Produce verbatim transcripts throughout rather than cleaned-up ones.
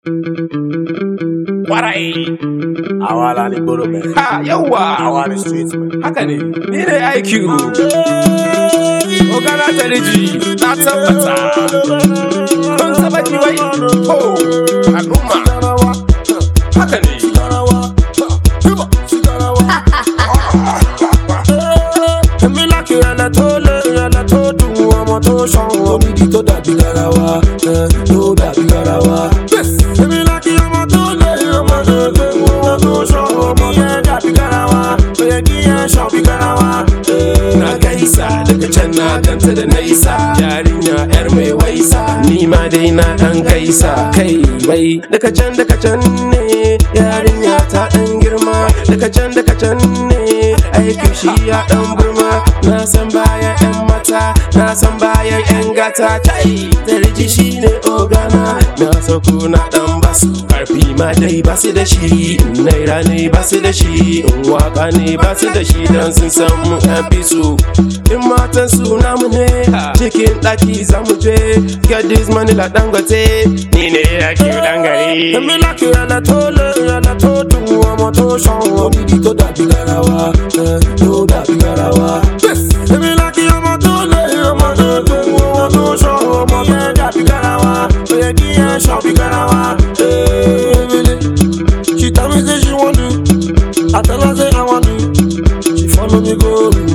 Kwarai. Awala ni boro man. Ha, yawa. Awala streets man. Haka ne, ni ne I Q. Ogana Tariji, na tabbata. Kun taba ji wai? Oh, al'umma. Haka ne. Èmi lákì ẹlẹ tó lé ẹlẹ tó dùn ọmọ tó ṣọ̀wọ́n. Onídìí tó dàbí garawa, tó dàbí garawa. Èmi lákì ọmọ tó lé ọmọ tó lé ọmọ tó ṣọ̀wọ́n. Ọmọ yẹn dàbí garawa, ó yẹ kí yẹn ṣọ̀ bí garawa. Na gaisa daga can na ganta da naisa, yarinya yar mai waisa, ni ma dai na dan gaisa. Kai bai daga can daga can ne, yarinya ta dan girma. Daga can daga can ne, aikin shi ya dan burma. Na san bayan yan mata, na san bayan yan gata. Kai Tariji shi ne ogana, na sauko na dan basu. Karfi ma dai basu da shi, naira ne basu da shi, waka ne basu da shi, dan sun san mu yan bisu. In matan su namu ne, cikin ɗaki za mu je. Get this money la Dangote, ni ne ake dan gari. Èmi lákì ẹlẹ tó lé ẹlẹ tó dùn ọmọ tó ṣọ̀wọ́n. Onídìí tó dàbí garawa, tó dàbí garawa. Èmi lákì ọmọ tó lé ọmọ tó lé ọmọ tó ṣọ̀wọ́n. Ọmọ yẹn dàbí garawa, ó yẹ kí yẹn ṣọ̀ bí garawa. She tell me say she wan do, I tell her say I wan do. She follow me go.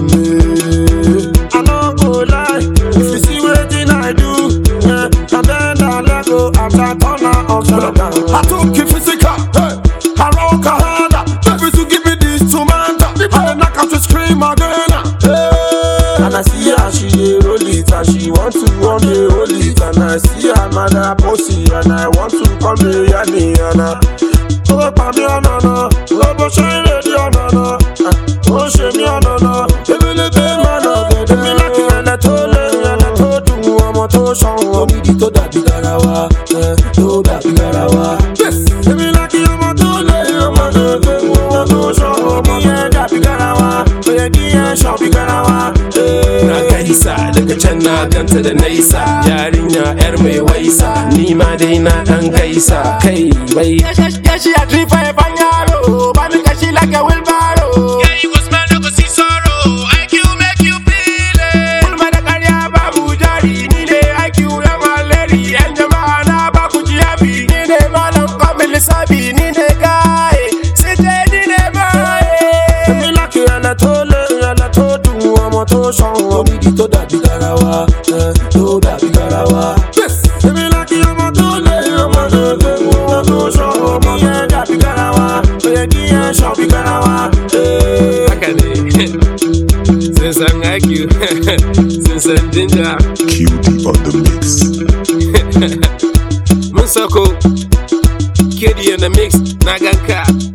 I no go lie, if you see wetin I do, yeah, na then I let go after turn her upside down. I took it physical, hey, I rock her harder. Baby to give me this tomato, and then I come to scream again. Hey. And I see her, she dey roll it, and she want to run the roll it, and I see her mother pussy, and I want to come to yanni, and I. Oh, baby, oh no no, oh, but she ready, oh no no, oh, she me, oh no no, baby, let me man, oh, baby, like you, and I told her, and I told you, I'm a to show, onídìí tó dàbí garawa, tó dàbí garawa. Baby, like you, I'm a told her, I'm a to show, ọmọ yẹn dàbí garawa, ó yẹ kí yẹn ṣọ̀ bí garawa. Na gaisa daga can na ganta da naisa, yarinya yar mai waisa, ni ma dai na dan gaisa. Kai bai yashi a trifa ya ban yaro, ba mi kashi like a wheelbarrow. Yeah, you go smile, no go see sorrow. I Q make you feel it. Kulma da karya babu jari, ni ne I Q ya maleri. Yan jama'a na ba ku ji yabi, ni ne malam kamil sabi, ni ne guy, sije ni ne mai. Èmi lákì ẹlẹ tó lé ẹlẹ tó dùn ọmọ tó ṣọ̀wọ́n. Onídìí tó dàbí garawa, tó dàbí garawa. Èmi lákì ọmọ tó lé ọmọ tó lé ọmọ tó ṣọ̀wọ́n. Ọmọ yẹn dàbí garawa, ó yẹ kí yẹn ṣọ̀ bí garawa. Haka ne, sun san I Q, sun san Ginger. Q D on the mix. Mun sako, Kiddy in the mix, na ganka.